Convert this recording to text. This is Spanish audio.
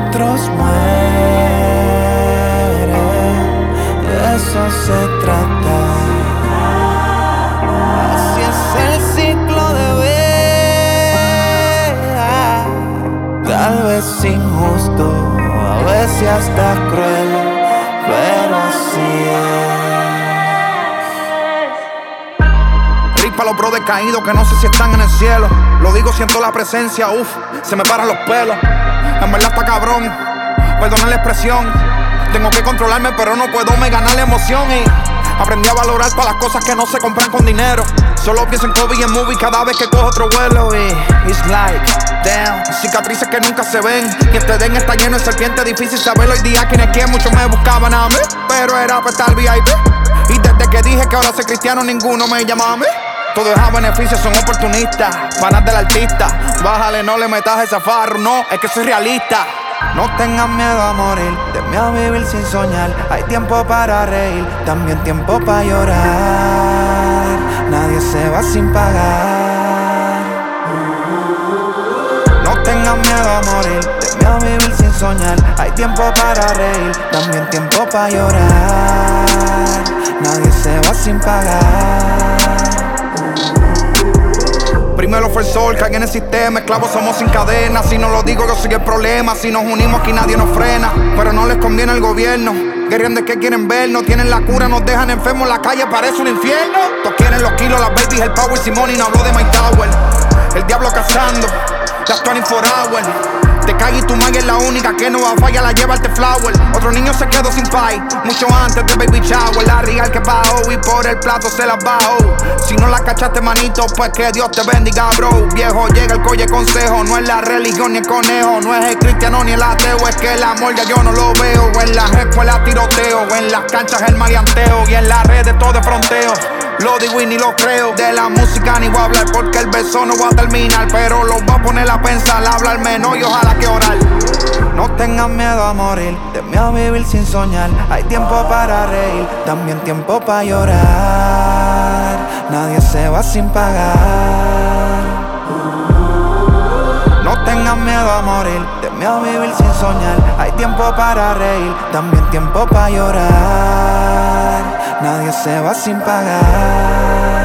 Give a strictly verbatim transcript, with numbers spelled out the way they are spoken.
otros mueren, de eso se trata. Así es el ciclo de vida, tal vez injusto, a veces hasta cruel, pero así es. Rip pa' los bros decaídos que no sé si están en el cielo. Lo digo, siento la presencia, uff, se me paran los pelos. En verdad está cabrón, perdonen la expresión. Tengo que controlarme pero no puedo me ganar la emoción. Y aprendí a valorar para las cosas que no se compran con dinero. Solo pienso en Kobe y en movie cada vez que cojo otro vuelo. Y it's like, damn, cicatrices que nunca se ven. Que te den está lleno de serpientes, difícil saberlo. Hoy día quienes quieren muchos me buscaban a mí, pero era para estar V I P. Y desde que dije que ahora soy cristiano ninguno me llamaba a mí. Todo es a beneficio, son oportunistas, panas del artista. Bájale, no le metas ese farro, no, es que soy realista. No tengas miedo a morir, teme a vivir sin soñar. Hay tiempo para reír, también tiempo para llorar. Nadie se va sin pagar. No tengas miedo a morir, teme a vivir sin soñar. Hay tiempo para reír, también tiempo para llorar. Nadie se va sin pagar. Primero fue el sol, cagué en el sistema, esclavos somos sin cadenas. Si no lo digo yo soy el problema, si nos unimos aquí nadie nos frena. Pero no les conviene al gobierno, guerrean de que quieren ver. No tienen la cura, nos dejan enfermos, la calle parece un infierno. Todos quieren los kilos, las babies, el power, Simone y no hablo de My Tower. El diablo cazando, las veinticuatro hours. Te cagues y tu magia es la única que no va a fallar, la llevarte flower. Otro niño se quedó sin pay, mucho antes de baby shower. La real que bajó y por el plato se la bajó. Si no la cachaste manito, pues que Dios te bendiga, bro. Viejo, llega el colle consejo, no es la religión ni el conejo. No es el cristiano ni el ateo, es que el amor ya yo no lo veo. En las escuelas tiroteo, en las canchas el maleanteo. Y en las redes todo de fronteo. Lo digo y ni lo creo, de la música ni voy a hablar porque el beso no va a terminar. Pero lo voy a poner a pensar, hablar menos y ojalá que orar. No tengas miedo a morir, teme a vivir sin soñar. Hay tiempo para reír, también tiempo para llorar. Nadie se va sin pagar. No tengas miedo a morir, teme a vivir sin soñar. Hay tiempo para reír, también tiempo para llorar. Nadie se va sin pagar.